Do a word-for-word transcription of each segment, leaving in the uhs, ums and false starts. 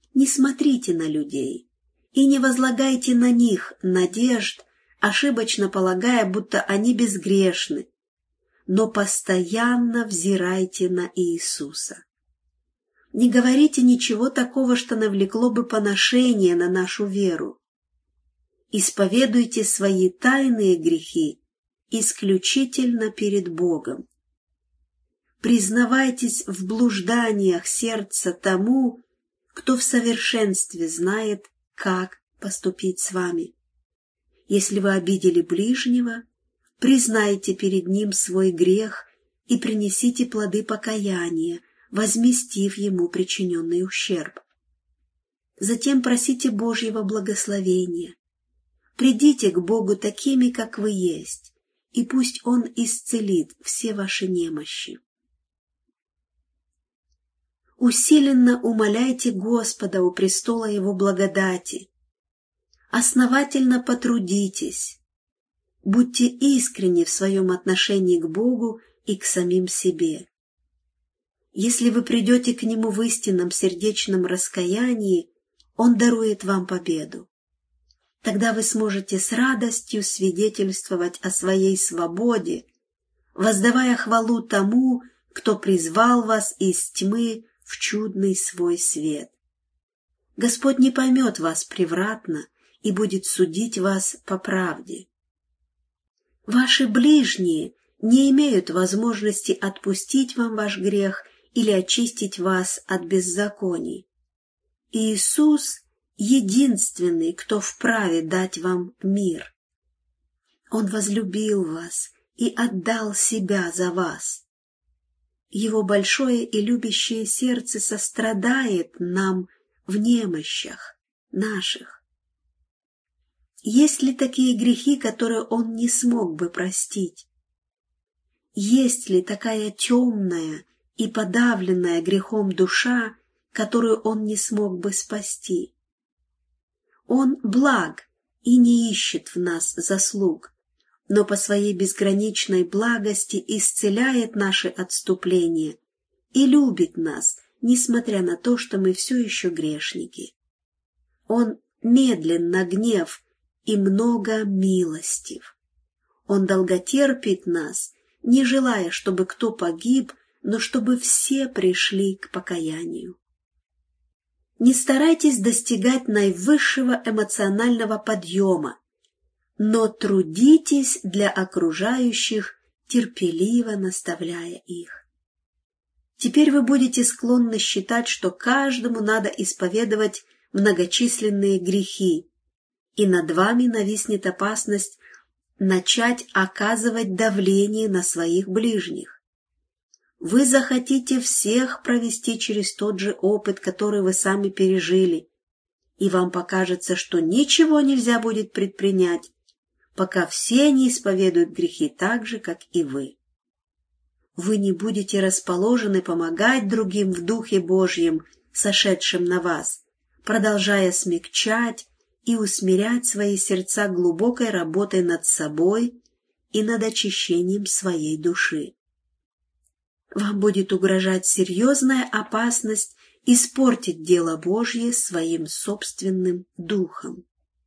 Не смотрите на людей и не возлагайте на них надежд, ошибочно полагая, будто они безгрешны, но постоянно взирайте на Иисуса. Не говорите ничего такого, что навлекло бы поношение на нашу веру. Исповедуйте свои тайные грехи исключительно перед Богом. Признавайтесь в блужданиях сердца тому, кто в совершенстве знает, как поступить с вами. Если вы обидели ближнего, признайте перед ним свой грех и принесите плоды покаяния, возместив ему причиненный ущерб. Затем просите Божьего благословения. Придите к Богу такими, как вы есть, и пусть Он исцелит все ваши немощи. Усиленно умоляйте Господа у престола Его благодати. Основательно потрудитесь. Будьте искренни в своем отношении к Богу и к самим себе. Если вы придете к Нему в истинном сердечном раскаянии, Он дарует вам победу. Тогда вы сможете с радостью свидетельствовать о своей свободе, воздавая хвалу тому, кто призвал вас из тьмы в чудный свой свет. Господь не поймет вас превратно и будет судить вас по правде. Ваши ближние не имеют возможности отпустить вам ваш грех или очистить вас от беззаконий. Иисус — единственный, кто вправе дать вам мир. Он возлюбил вас и отдал себя за вас. Его большое и любящее сердце сострадает нам в немощах наших. Есть ли такие грехи, которые Он не смог бы простить? Есть ли такая темная и подавленная грехом душа, которую Он не смог бы спасти? Он благ и не ищет в нас заслуг, но по своей безграничной благости исцеляет наши отступления и любит нас, несмотря на то, что мы все еще грешники. Он медлен на гнев и много милостив. Он долготерпит нас, не желая, чтобы кто погиб, но чтобы все пришли к покаянию. Не старайтесь достигать наивысшего эмоционального подъема, но трудитесь для окружающих, терпеливо наставляя их. Теперь вы будете склонны считать, что каждому надо исповедовать многочисленные грехи, и над вами нависнет опасность начать оказывать давление на своих ближних. Вы захотите всех провести через тот же опыт, который вы сами пережили, и вам покажется, что ничего нельзя будет предпринять, пока все не исповедуют грехи так же, как и вы. Вы не будете расположены помогать другим в Духе Божьем, сошедшем на вас, продолжая смягчать и усмирять свои сердца глубокой работой над собой и над очищением своей души. Вам будет угрожать серьезная опасность испортить дело Божье своим собственным духом.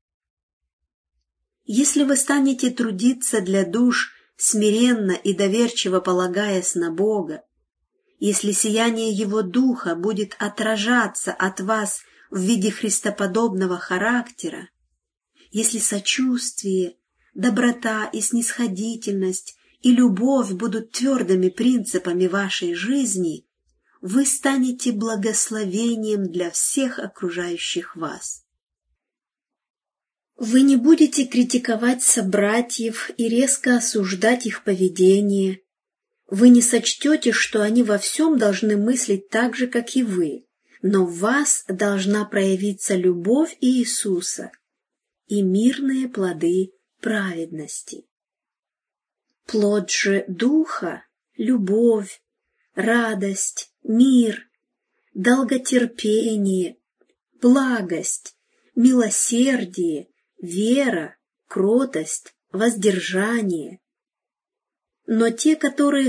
Если вы станете трудиться для душ, смиренно и доверчиво полагаясь на Бога, если сияние Его Духа будет отражаться от вас в виде христоподобного характера, если сочувствие, доброта и снисходительность и любовь будут твердыми принципами вашей жизни, вы станете благословением для всех окружающих вас. Вы не будете критиковать собратьев и резко осуждать их поведение. Вы не сочтете, что они во всем должны мыслить так же, как и вы, но в вас должна проявиться любовь Иисуса и мирные плоды праведности. Плод же Духа — любовь, радость, мир, долготерпение, благость, милосердие, вера, кротость, воздержание. Но те, которые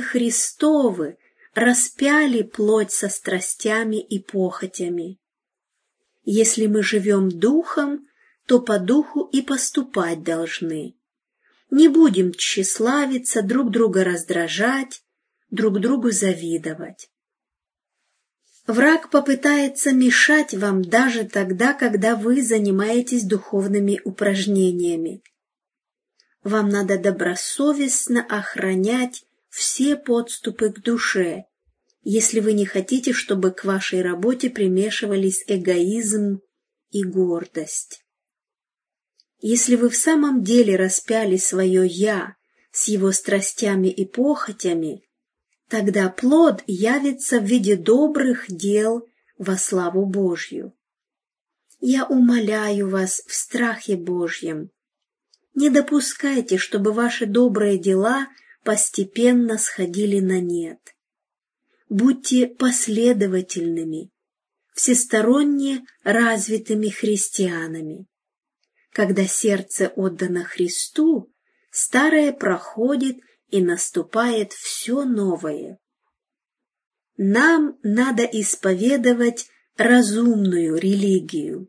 Христовы, распяли плоть со страстями и похотями. Если мы живем духом, то по духу и поступать должны. Не будем тщеславиться, друг друга раздражать, друг другу завидовать. Враг попытается мешать вам даже тогда, когда вы занимаетесь духовными упражнениями. Вам надо добросовестно охранять все подступы к душе, если вы не хотите, чтобы к вашей работе примешивались эгоизм и гордость. Если вы в самом деле распяли свое «я» с его страстями и похотями, тогда плод явится в виде добрых дел во славу Божью. Я умоляю вас в страхе Божьем, не допускайте, чтобы ваши добрые дела постепенно сходили на нет. Будьте последовательными, всесторонне развитыми христианами. Когда сердце отдано Христу, старое проходит и наступает все новое. Нам надо исповедовать разумную религию.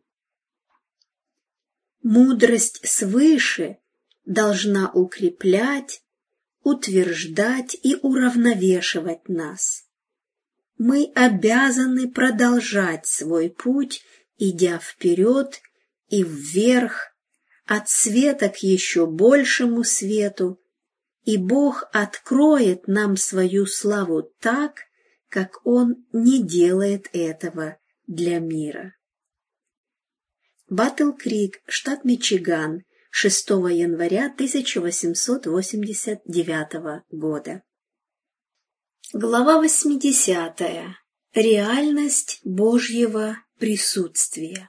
Мудрость свыше должна укреплять, утверждать и уравновешивать нас. Мы обязаны продолжать свой путь, идя вперед и вверх, от света к еще большему свету, и Бог откроет нам свою славу так, как Он не делает этого для мира. Батл-Крик, штат Мичиган, шестого января тысяча восемьсот восемьдесят девятого года. Глава восьмидесятая. Реальность Божьего присутствия.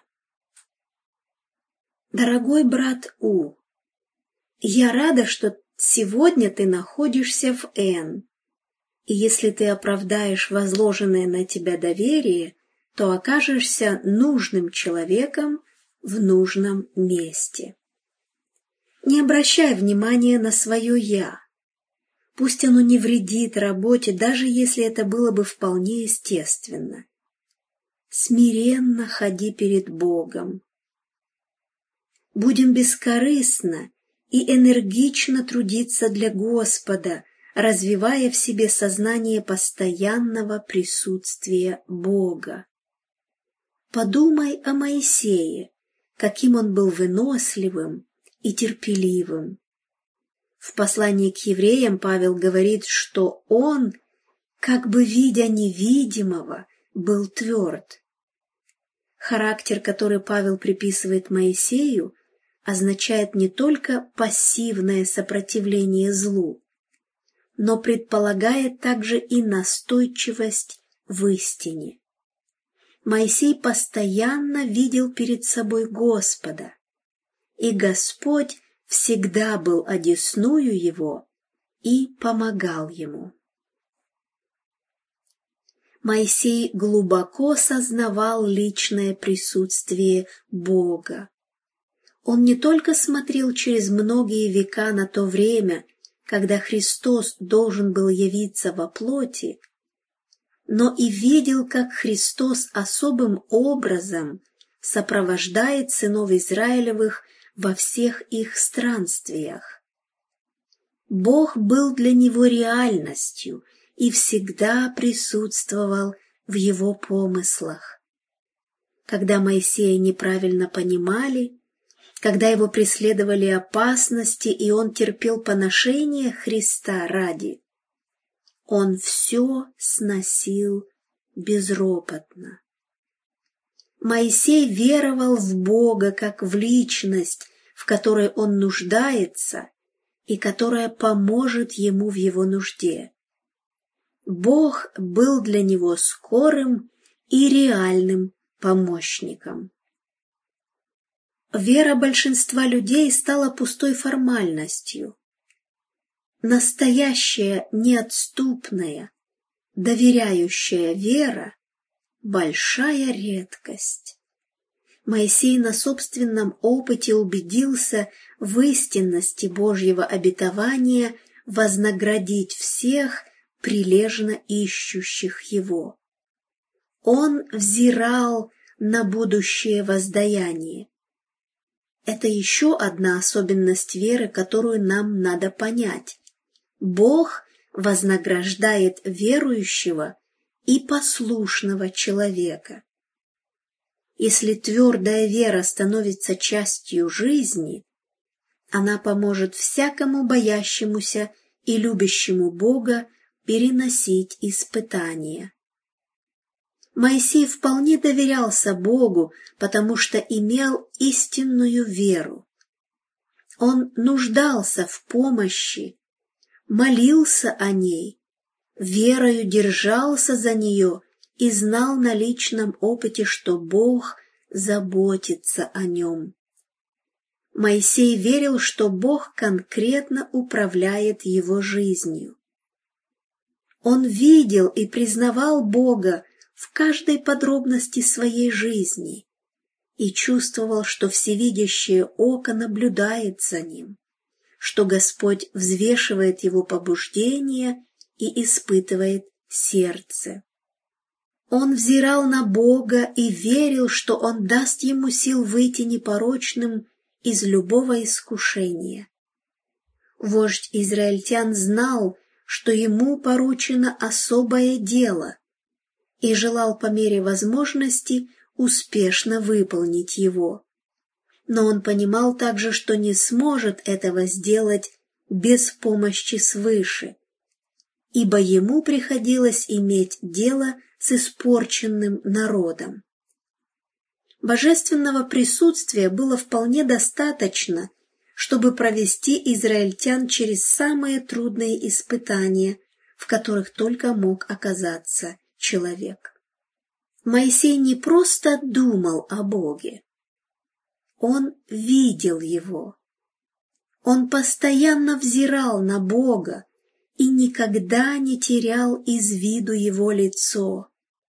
Дорогой брат У, я рада, что сегодня ты находишься в Н, и если ты оправдаешь возложенное на тебя доверие, то окажешься нужным человеком в нужном месте. Не обращай внимания на свое «я». Пусть оно не вредит работе, даже если это было бы вполне естественно. Смиренно ходи перед Богом. Будем бескорыстно и энергично трудиться для Господа, развивая в себе сознание постоянного присутствия Бога. Подумай о Моисее, каким он был выносливым и терпеливым. В послании к евреям Павел говорит, что он, как бы видя невидимого, был тверд. Характер, который Павел приписывает Моисею, означает не только пассивное сопротивление злу, но предполагает также и настойчивость в истине. Моисей постоянно видел перед собой Господа, и Господь всегда был одесную его и помогал ему. Моисей глубоко сознавал личное присутствие Бога. Он не только смотрел через многие века на то время, когда Христос должен был явиться во плоти, но и видел, как Христос особым образом сопровождает сынов Израилевых во всех их странствиях. Бог был для него реальностью и всегда присутствовал в его помыслах. Когда Моисея неправильно понимали, когда его преследовали опасности, и он терпел поношение Христа ради, он все сносил безропотно. Моисей веровал в Бога как в личность, в которой он нуждается и которая поможет ему в его нужде. Бог был для него скорым и реальным помощником. Вера большинства людей стала пустой формальностью. Настоящая, неотступная, доверяющая вера – большая редкость. Моисей на собственном опыте убедился в истинности Божьего обетования вознаградить всех, прилежно ищущих Его. Он взирал на будущее воздаяние. Это еще одна особенность веры, которую нам надо понять. Бог вознаграждает верующего и послушного человека. Если твердая вера становится частью жизни, она поможет всякому боящемуся и любящему Бога переносить испытания. Моисей вполне доверялся Богу, потому что имел истинную веру. Он нуждался в помощи, молился о ней, верою держался за нее и знал на личном опыте, что Бог заботится о нем. Моисей верил, что Бог конкретно управляет его жизнью. Он видел и признавал Бога в каждой подробности своей жизни и чувствовал, что всевидящее око наблюдает за ним, что Господь взвешивает его побуждения и испытывает сердце. Он взирал на Бога и верил, что Он даст ему сил выйти непорочным из любого искушения. Вождь израильтян знал, что ему поручено особое дело, и желал по мере возможности успешно выполнить его. Но он понимал также, что не сможет этого сделать без помощи свыше, ибо ему приходилось иметь дело с испорченным народом. Божественного присутствия было вполне достаточно, чтобы провести израильтян через самые трудные испытания, в которых только мог оказаться человек. Моисей не просто думал о Боге, он видел Его. Он постоянно взирал на Бога и никогда не терял из виду Его лицо.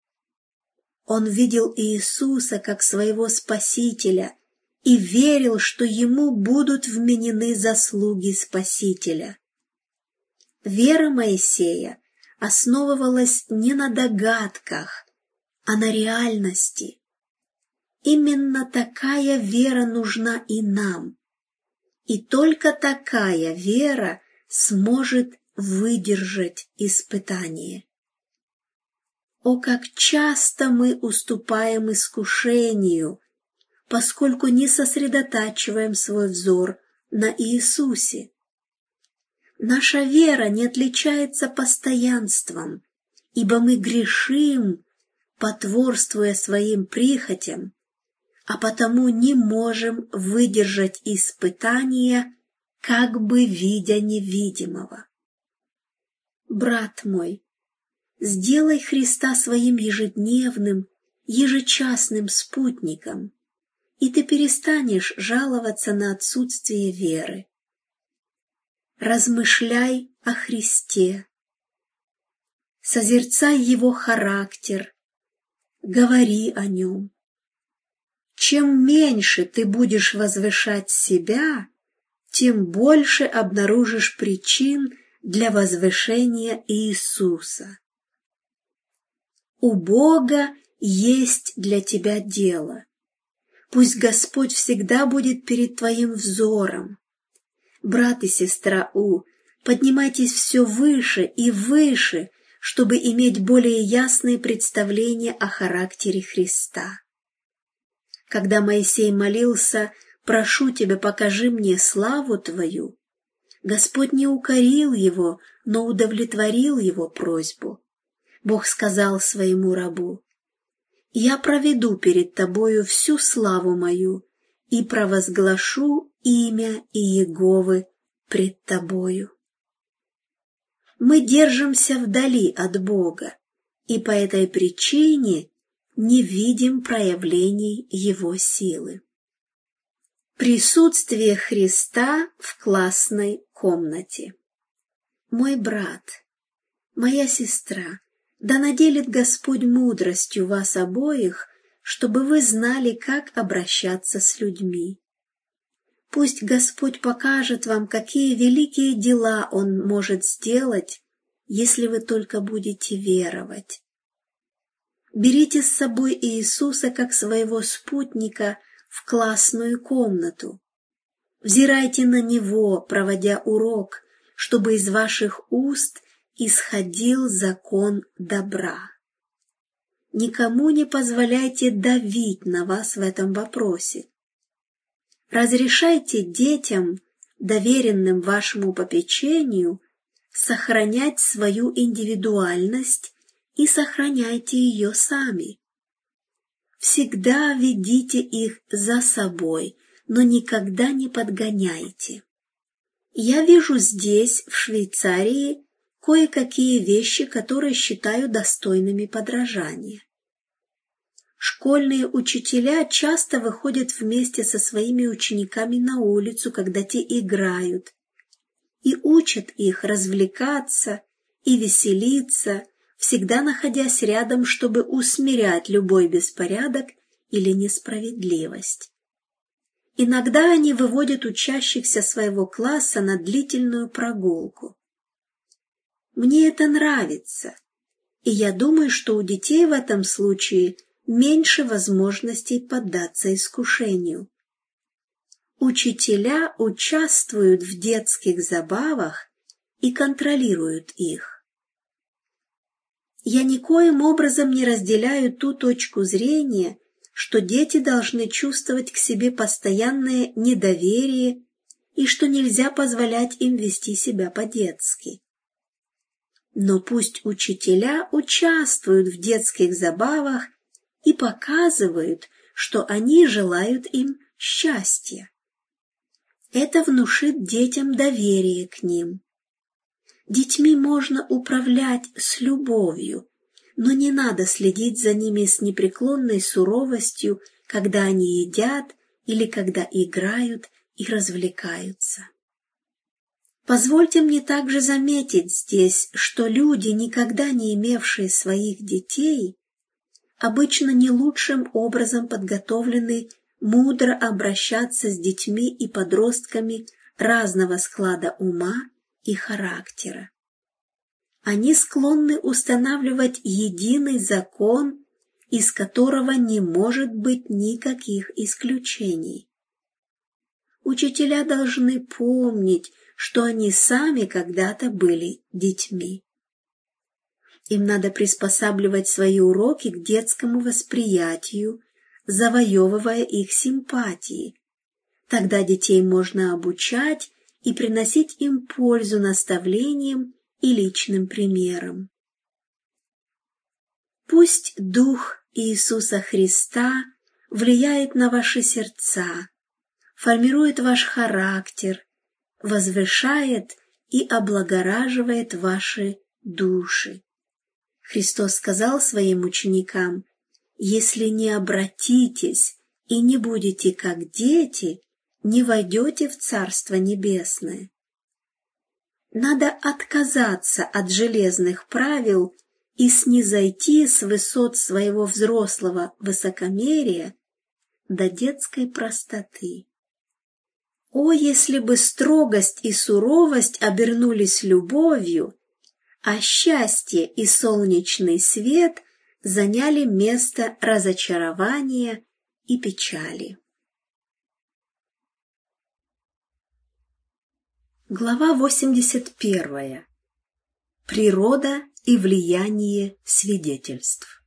Он видел Иисуса как своего Спасителя и верил, что Ему будут вменены заслуги Спасителя. Вера Моисея основывалась не на догадках, а на реальности. Именно такая вера нужна и нам. И только такая вера сможет выдержать испытание. О, как часто мы уступаем искушению, поскольку не сосредотачиваем свой взор на Иисусе. Наша вера не отличается постоянством, ибо мы грешим, потворствуя своим прихотям, а потому не можем выдержать испытания, как бы видя невидимого. Брат мой, сделай Христа своим ежедневным, ежечасным спутником, и ты перестанешь жаловаться на отсутствие веры. Размышляй о Христе, созерцай Его характер, говори о Нем. Чем меньше ты будешь возвышать себя, тем больше обнаружишь причин для возвышения Иисуса. У Бога есть для тебя дело. Пусть Господь всегда будет перед твоим взором. Брат и сестра У, поднимайтесь все выше и выше, чтобы иметь более ясное представление о характере Христа. Когда Моисей молился: «Прошу тебя, покажи мне славу твою», Господь не укорил его, но удовлетворил его просьбу. Бог сказал своему рабу: «Я проведу перед тобою всю славу мою и провозглашу имя Иеговы пред тобою». Мы держимся вдали от Бога, и по этой причине не видим проявлений Его силы. Присутствие Христа в классной комнате. Мой брат, моя сестра, да наделит Господь мудростью вас обоих, чтобы вы знали, как обращаться с людьми. Пусть Господь покажет вам, какие великие дела Он может сделать, если вы только будете веровать. Берите с собой Иисуса как своего спутника в классную комнату. Взирайте на Него, проводя урок, чтобы из ваших уст исходил закон добра. Никому не позволяйте давить на вас в этом вопросе. Разрешайте детям, доверенным вашему попечению, сохранять свою индивидуальность и сохраняйте ее сами. Всегда ведите их за собой, но никогда не подгоняйте. Я вижу здесь, в Швейцарии, кое-какие вещи, которые считаю достойными подражания. Школьные учителя часто выходят вместе со своими учениками на улицу, когда те играют, и учат их развлекаться и веселиться, всегда находясь рядом, чтобы усмирять любой беспорядок или несправедливость. Иногда они выводят учащихся своего класса на длительную прогулку. Мне это нравится, и я думаю, что у детей в этом случае меньше возможностей поддаться искушению. Учителя участвуют в детских забавах и контролируют их. Я никоим образом не разделяю ту точку зрения, что дети должны чувствовать к себе постоянное недоверие и что нельзя позволять им вести себя по-детски. Но пусть учителя участвуют в детских забавах и показывают, что они желают им счастья. Это внушит детям доверие к ним. Детьми можно управлять с любовью, но не надо следить за ними с непреклонной суровостью, когда они едят или когда играют и развлекаются. Позвольте мне также заметить здесь, что люди, никогда не имевшие своих детей, обычно не лучшим образом подготовлены мудро обращаться с детьми и подростками разного склада ума и характера. Они склонны устанавливать единый закон, из которого не может быть никаких исключений. Учителя должны помнить, что они сами когда-то были детьми. Им надо приспосабливать свои уроки к детскому восприятию, завоевывая их симпатии. Тогда детей можно обучать и приносить им пользу наставлением и личным примером. Пусть Дух Иисуса Христа влияет на ваши сердца, формирует ваш характер, возвышает и облагораживает ваши души. Христос сказал своим ученикам: «Если не обратитесь и не будете как дети, не войдете в Царство Небесное». Надо отказаться от железных правил и снизойти с высот своего взрослого высокомерия до детской простоты. О, если бы строгость и суровость обернулись любовью, а счастье и солнечный свет заняли место разочарования и печали. Глава восемьдесят первая. Природа и влияние свидетельств.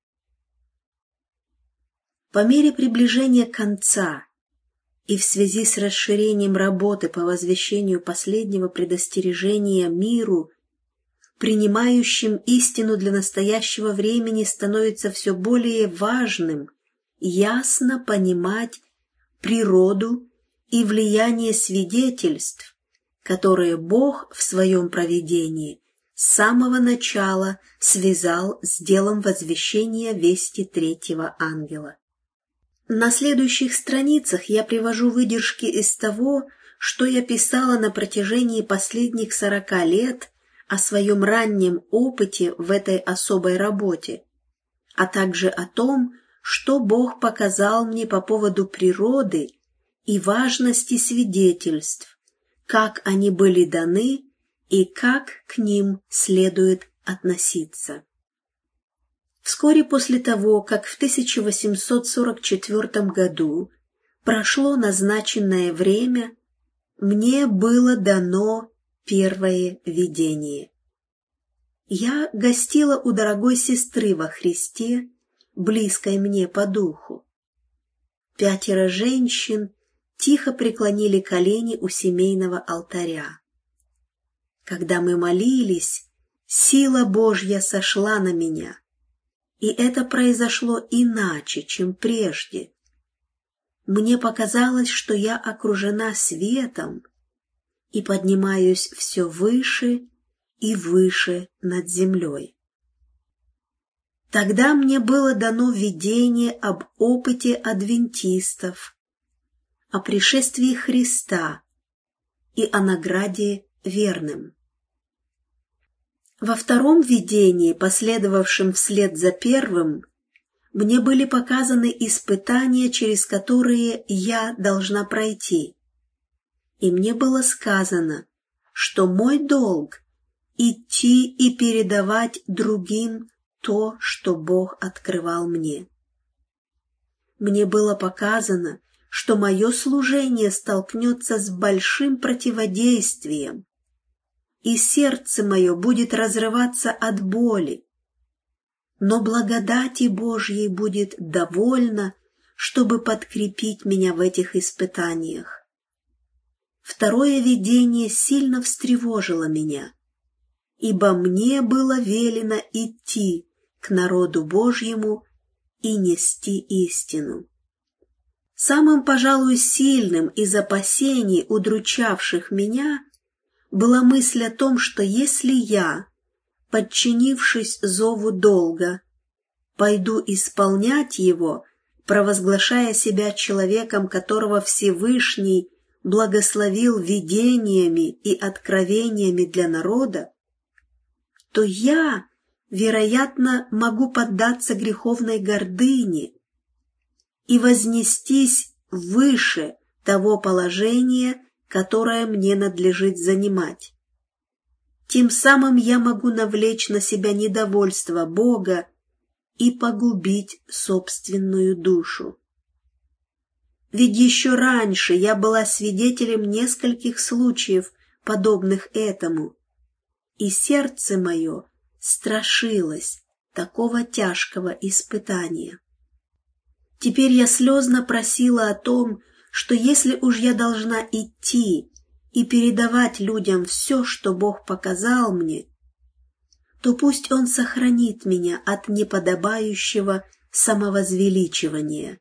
По мере приближения конца и в связи с расширением работы по возвещению последнего предостережения миру, принимающим истину для настоящего времени, становится все более важным ясно понимать природу и влияние свидетельств, которые Бог в своем провидении с самого начала связал с делом возвещения вести третьего ангела. На следующих страницах я привожу выдержки из того, что я писала на протяжении последних сорока лет о своем раннем опыте в этой особой работе, а также о том, что Бог показал мне по поводу природы и важности свидетельств, как они были даны и как к ним следует относиться. Вскоре после того, как в тысяча восемьсот сорок четвёртом году прошло назначенное время, мне было дано первое видение. Я гостила у дорогой сестры во Христе, близкой мне по духу. Пятеро женщин тихо преклонили колени у семейного алтаря. Когда мы молились, сила Божья сошла на меня, и это произошло иначе, чем прежде. Мне показалось, что я окружена светом и поднимаюсь все выше и выше над землей. Тогда мне было дано видение об опыте адвентистов, о пришествии Христа и о награде верным. Во втором видении, последовавшем вслед за первым, мне были показаны испытания, через которые я должна пройти. И мне было сказано, что мой долг — идти и передавать другим то, что Бог открывал мне. Мне было показано, что мое служение столкнется с большим противодействием, и сердце мое будет разрываться от боли. Но благодати Божьей будет довольно, чтобы подкрепить меня в этих испытаниях. Второе видение сильно встревожило меня, ибо мне было велено идти к народу Божьему и нести истину. Самым, пожалуй, сильным из опасений, удручавших меня, была мысль о том, что если я, подчинившись зову долга, пойду исполнять его, провозглашая себя человеком, которого Всевышний благословил видениями и откровениями для народа, то я, вероятно, могу поддаться греховной гордыне и вознестись выше того положения, которое мне надлежит занимать. Тем самым я могу навлечь на себя недовольство Бога и погубить собственную душу. Ведь еще раньше я была свидетелем нескольких случаев, подобных этому, и сердце мое страшилось такого тяжкого испытания. Теперь я слезно просила о том, что если уж я должна идти и передавать людям все, что Бог показал мне, то пусть Он сохранит меня от неподобающего самовозвеличивания.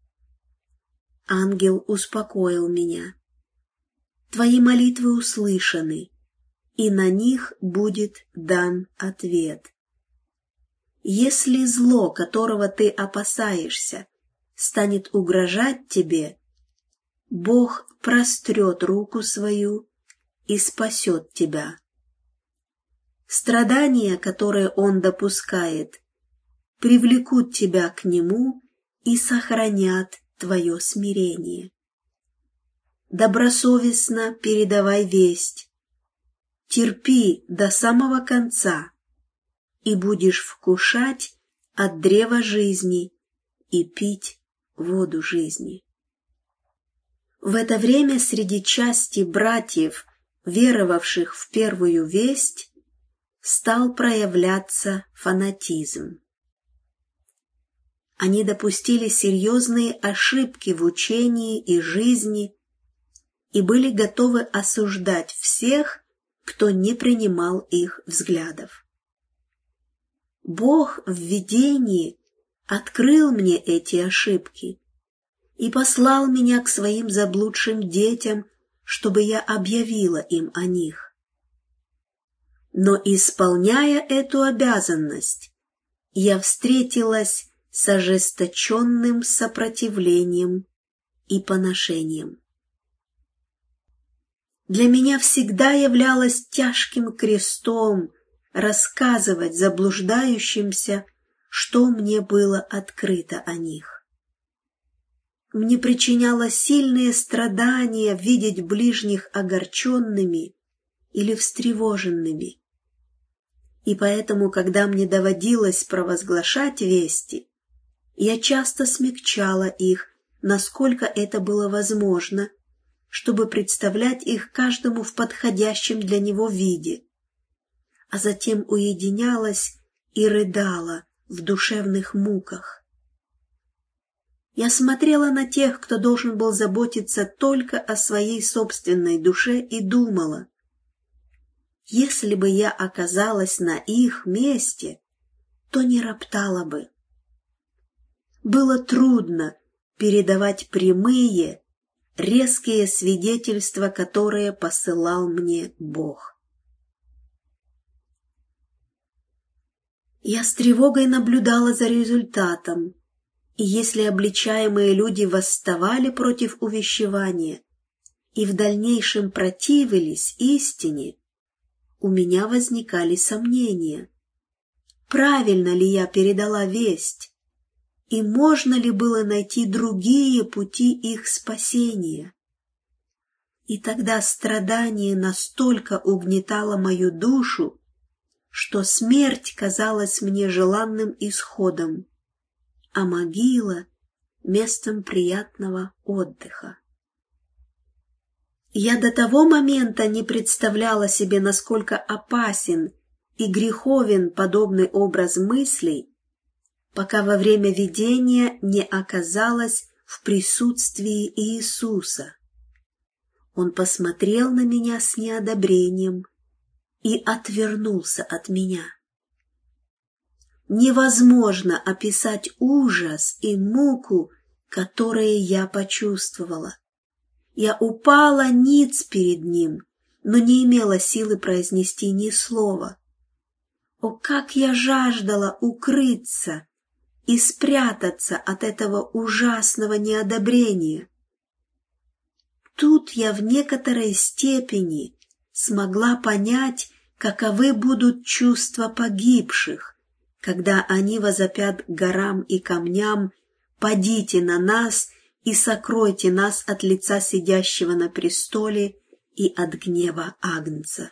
Ангел успокоил меня. Твои молитвы услышаны, и на них будет дан ответ. Если зло, которого ты опасаешься, станет угрожать тебе, Бог прострет руку свою и спасет тебя. Страдания, которые Он допускает, привлекут тебя к Нему и сохранят твое смирение. Добросовестно передавай весть, терпи до самого конца, и будешь вкушать от древа жизни и пить воду жизни. В это время среди части братьев, веровавших в первую весть, стал проявляться фанатизм. Они допустили серьезные ошибки в учении и жизни и были готовы осуждать всех, кто не принимал их взглядов. Бог в видении открыл мне эти ошибки и послал меня к своим заблудшим детям, чтобы я объявила им о них. Но, исполняя эту обязанность, я встретилась с ожесточенным сопротивлением и поношением. Для меня всегда являлось тяжким крестом рассказывать заблуждающимся, что мне было открыто о них. Мне причиняло сильные страдания видеть ближних огорченными или встревоженными. И поэтому, когда мне доводилось провозглашать вести, я часто смягчала их, насколько это было возможно, чтобы представлять их каждому в подходящем для него виде, а затем уединялась и рыдала в душевных муках. Я смотрела на тех, кто должен был заботиться только о своей собственной душе, и думала: если бы я оказалась на их месте, то не роптала бы. Было трудно передавать прямые, резкие свидетельства, которые посылал мне Бог. Я с тревогой наблюдала за результатом, и если обличаемые люди восставали против увещевания и в дальнейшем противились истине, у меня возникали сомнения, правильно ли я передала весть, и можно ли было найти другие пути их спасения. И тогда страдание настолько угнетало мою душу, что смерть казалась мне желанным исходом, а могила — местом приятного отдыха. Я до того момента не представляла себе, насколько опасен и греховен подобный образ мыслей, пока во время видения не оказалась в присутствии Иисуса. Он посмотрел на меня с неодобрением и отвернулся от меня. Невозможно описать ужас и муку, которые я почувствовала. Я упала ниц перед ним, но не имела силы произнести ни слова. О, как я жаждала укрыться и спрятаться от этого ужасного неодобрения! Тут я в некоторой степени смогла понять, каковы будут чувства погибших, когда они возопят горам и камням: «Падите на нас и сокройте нас от лица сидящего на престоле и от гнева Агнца».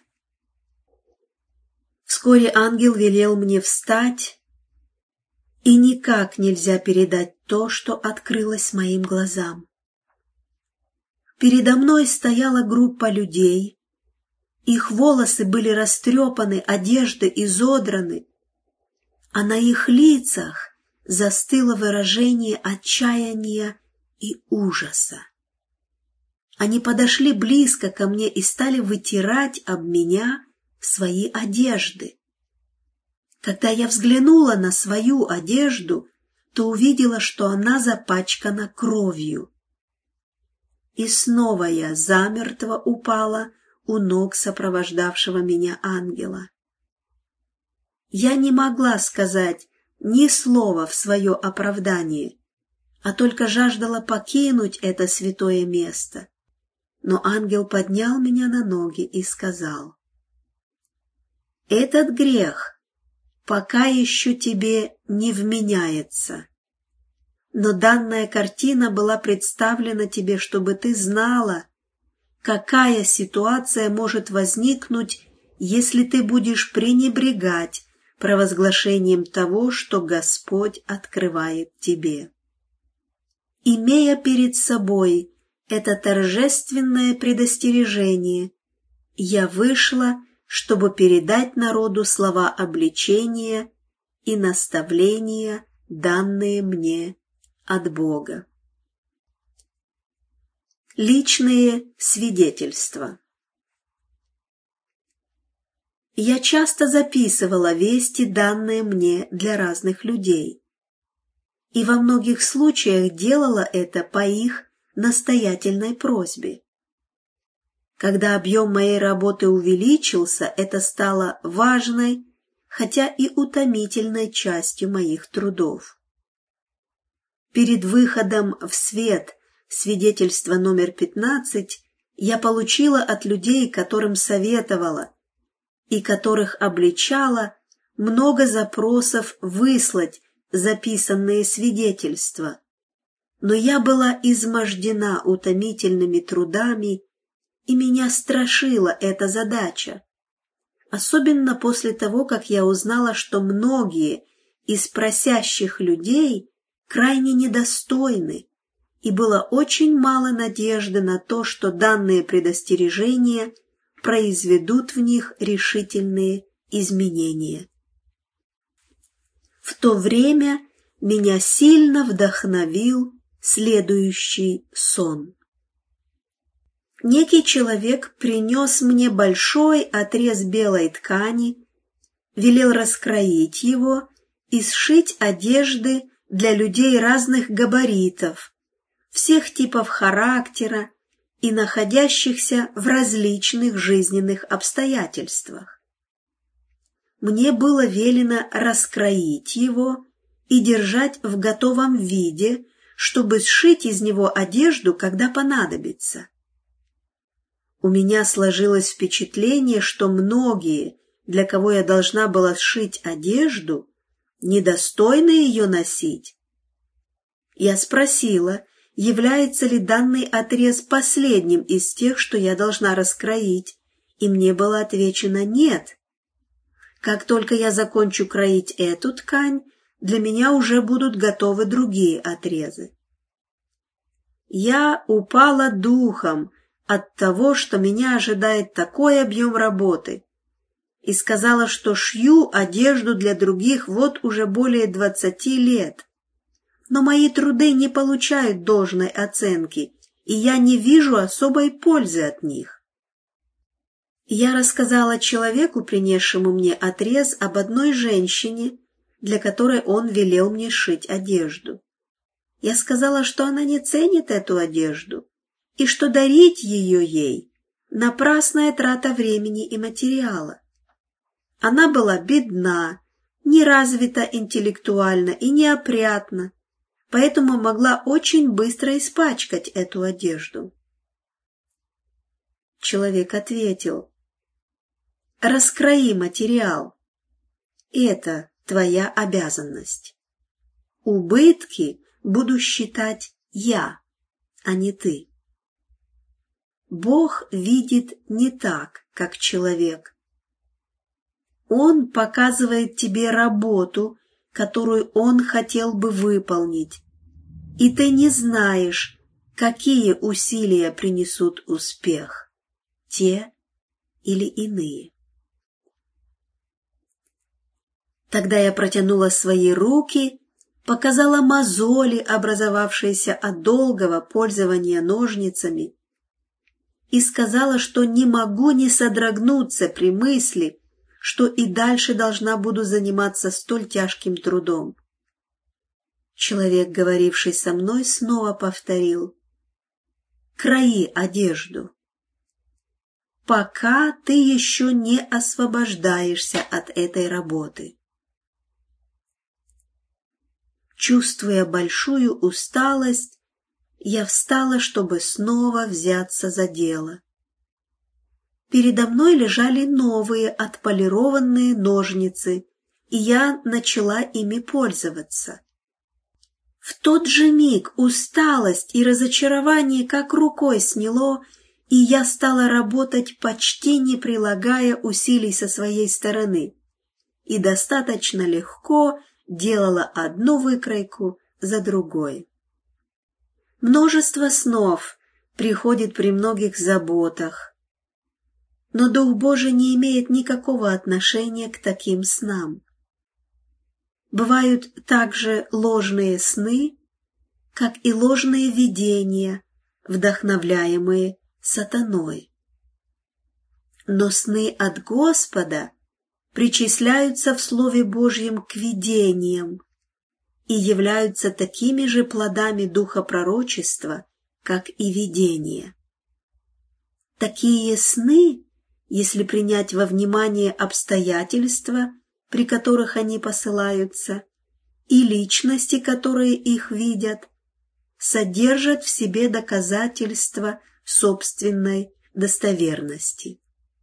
Вскоре ангел велел мне встать, и никак нельзя передать то, что открылось моим глазам. Передо мной стояла группа людей, их волосы были растрепаны, одежды изодраны, а на их лицах застыло выражение отчаяния и ужаса. Они подошли близко ко мне и стали вытирать об меня свои одежды. Когда я взглянула на свою одежду, то увидела, что она запачкана кровью. И снова я замертво упала у ног сопровождавшего меня ангела. Я не могла сказать ни слова в свое оправдание, а только жаждала покинуть это святое место. Но ангел поднял меня на ноги и сказал: «Этот грех пока еще тебе не вменяется, но данная картина была представлена тебе, чтобы ты знала, какая ситуация может возникнуть, если ты будешь пренебрегать провозглашением того, что Господь открывает тебе. Имея перед собой это торжественное предостережение, я вышла, чтобы передать народу слова обличения и наставления, данные мне от Бога». Личные свидетельства. Я часто записывала вести, данные мне для разных людей, и во многих случаях делала это по их настоятельной просьбе. Когда объем моей работы увеличился, это стало важной, хотя и утомительной частью моих трудов. Перед выходом в свет свидетельства номер пятнадцать я получила от людей, которым советовала и которых обличала, много запросов выслать записанные свидетельства, но я была измождена утомительными трудами, и меня страшила эта задача. особенно после того, как я узнала, что многие из просящих людей крайне недостойны, и было очень мало надежды на то, что данные предостережения произведут в них решительные изменения. В то время меня сильно вдохновил следующий сон. Некий человек принес мне большой отрез белой ткани, велел раскроить его и сшить одежды для людей разных габаритов, всех типов характера и находящихся в различных жизненных обстоятельствах. Мне было велено раскроить его и держать в готовом виде, чтобы сшить из него одежду, когда понадобится. У меня сложилось впечатление, что многие, для кого я должна была сшить одежду, недостойны ее носить. Я спросила, является ли данный отрез последним из тех, что я должна раскроить, и мне было отвечено «нет». Как только я закончу кроить эту ткань, для меня уже будут готовы другие отрезы. Я упала духом от того, что меня ожидает такой объем работы, и сказала, что шью одежду для других вот уже более двадцати лет. Но мои труды не получают должной оценки, и я не вижу особой пользы от них. Я рассказала человеку, принесшему мне отрез, об одной женщине, для которой он велел мне шить одежду. Я сказала, что она не ценит эту одежду, и что дарить ее ей – напрасная трата времени и материала. Она была бедна, не развита интеллектуально и неопрятна, поэтому могла очень быстро испачкать эту одежду. Человек ответил: «Раскрои материал. Это твоя обязанность. Убытки буду считать я, а не ты». Бог видит не так, как человек. Он показывает тебе работу, которую Он хотел бы выполнить, и ты не знаешь, какие усилия принесут успех, те или иные. Тогда я протянула свои руки, показала мозоли, образовавшиеся от долгого пользования ножницами, и сказала, что не могу не содрогнуться при мысли, что и дальше должна буду заниматься столь тяжким трудом. Человек, говоривший со мной, снова повторил: «Крои одежду, пока ты еще не освобождаешься от этой работы». Чувствуя большую усталость, я встала, чтобы снова взяться за дело. Передо мной лежали новые отполированные ножницы, и я начала ими пользоваться. В тот же миг усталость и разочарование как рукой сняло, и я стала работать, почти не прилагая усилий со своей стороны, и достаточно легко делала одну выкройку за другой. Множество снов приходит при многих заботах, но Дух Божий не имеет никакого отношения к таким снам. Бывают также ложные сны, как и ложные видения, вдохновляемые сатаной. Но сны от Господа причисляются в Слове Божьем к видениям и являются такими же плодами духа пророчества, как и видения. Такие сны, если принять во внимание обстоятельства, при которых они посылаются, и личности, которые их видят, содержат в себе доказательства собственной достоверности.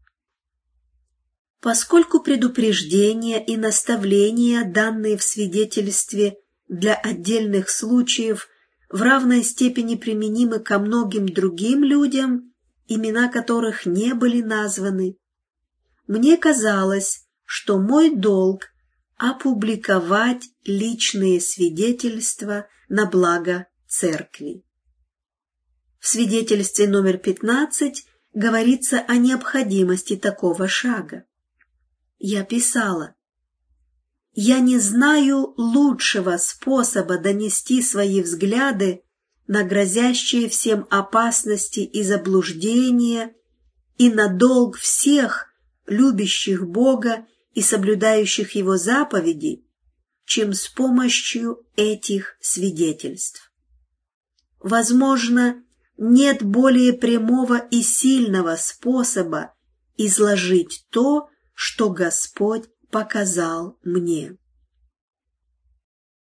Поскольку предупреждения и наставления, данные в свидетельстве для отдельных случаев, в равной степени применимы ко многим другим людям, имена которых не были названы, мне казалось, что мой долг опубликовать личные свидетельства на благо Церкви. В свидетельстве номер пятнадцать говорится о необходимости такого шага. Я писала: «Я не знаю лучшего способа донести свои взгляды на грозящие всем опасности и заблуждения и на долг всех, любящих Бога и соблюдающих Его заповеди, чем с помощью этих свидетельств. Возможно, нет более прямого и сильного способа изложить то, что Господь показал мне».